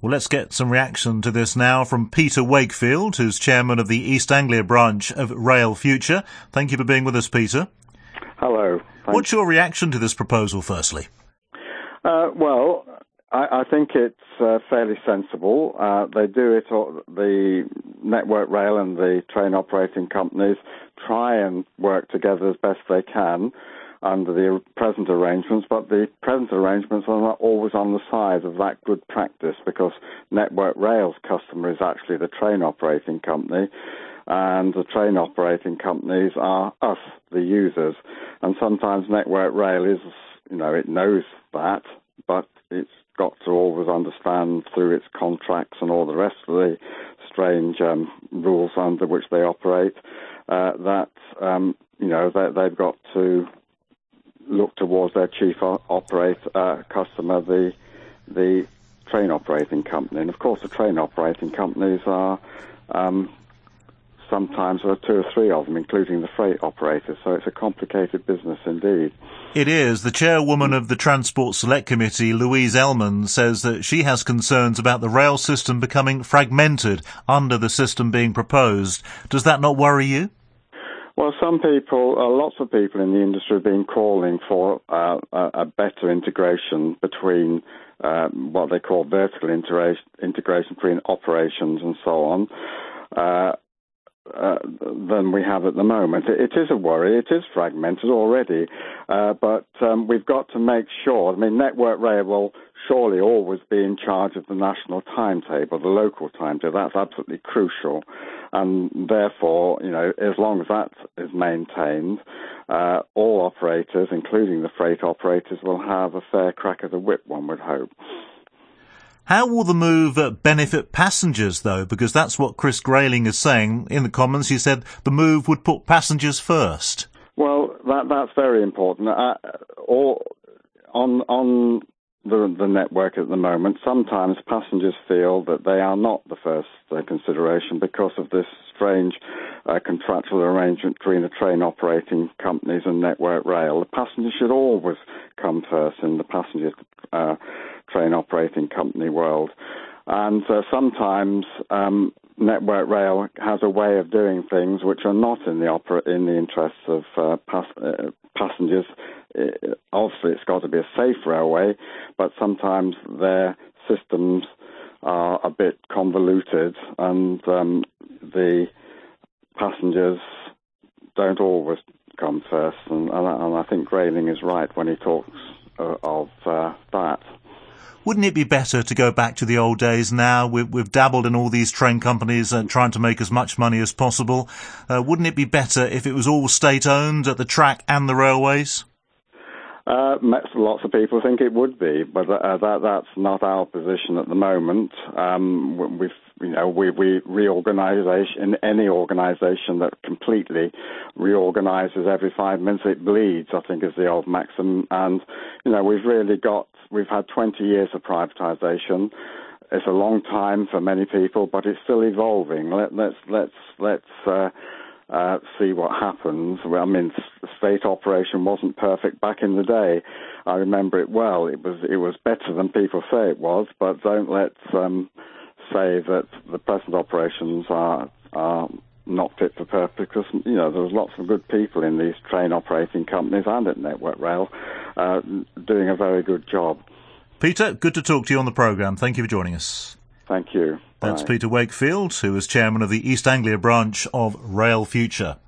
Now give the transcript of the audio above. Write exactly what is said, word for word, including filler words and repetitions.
Well, let's get some reaction to this now from Peter Wakefield, who's chairman of the East Anglia branch of Rail Future. Thank you for being with us, Peter. Hello. Thanks. What's your reaction to this proposal, firstly? Uh, well, I, I think it's uh, fairly sensible. Uh, they do it, or the Network Rail and the train operating companies try and work together as best they can under the present arrangements, but the present arrangements are not always on the side of that good practice, because Network Rail's customer is actually the train operating company, and the train operating companies are us, the users. And sometimes Network Rail is, you know, it knows that, but it's got to always understand through its contracts and all the rest of the strange um, rules under which they operate uh, that, um, you know, they, they've got to look towards their chief operate uh, customer, the the train operating company. And of course, the train operating companies are um, sometimes there are two or three of them, including the freight operators. So it's a complicated business indeed. It is. The chairwoman of the Transport Select Committee, Louise Ellman, says that she has concerns about the rail system becoming fragmented under the system being proposed. Does that not worry you? Well, some people, uh, lots of people in the industry have been calling for uh, a, a better integration between uh, what they call vertical integra- integration between operations and so on uh, uh, than we have at the moment. It, it is a worry. It is fragmented already, uh, but um, we've got to make sure. I mean, Network Rail will surely always be in charge of the national timetable, the local timetable. That's absolutely crucial. And therefore, you know, as long as that is maintained, uh, all operators, including the freight operators, will have a fair crack of the whip, one would hope. How will the move uh, benefit passengers, though? Because that's what Chris Grayling is saying. In the Commons, he said the move would put passengers first. Well, that, that's very important. Uh, all, on on the, the network at the moment, sometimes passengers feel that they are not the first uh, consideration because of this strange uh, contractual arrangement between the train operating companies and Network Rail. The passenger should always come first in the passenger uh, train operating company world. And uh, sometimes um, Network Rail has a way of doing things which are not in the opera- in the interests of uh, pass- uh, passengers. It, obviously, it's got to be a safe railway, but sometimes their systems are a bit convoluted, and um, the passengers don't always come first. And, and, and I think Grayling is right when he talks uh, of uh, that. Wouldn't it be better to go back to the old days now? We've, we've dabbled in all these train companies uh, trying to make as much money as possible. Uh, wouldn't it be better if it was all state-owned at the track and the railways? Uh, lots of people think it would be, but uh, that that's not our position at the moment. Um, we've, you know, we, we reorganisation, any organisation that completely reorganises every five minutes it bleeds, I think is the old maxim. And, you know, we've really got, we've had twenty years of privatisation. It's a long time for many people, but it's still evolving. Let, let's, let's, let's, uh, Uh, see what happens. Well, I mean, state operation wasn't perfect back in the day. I remember it well. It was it was better than people say it was, but don't let's um, say that the present operations are are not fit for purpose, because, you know, there's lots of good people in these train operating companies and at Network Rail uh, doing a very good job. Peter, good to talk to you on the programme. Thank you for joining us. Thank you. That's Bye. Peter Wakefield, who is chairman of the East Anglia branch of Rail Future.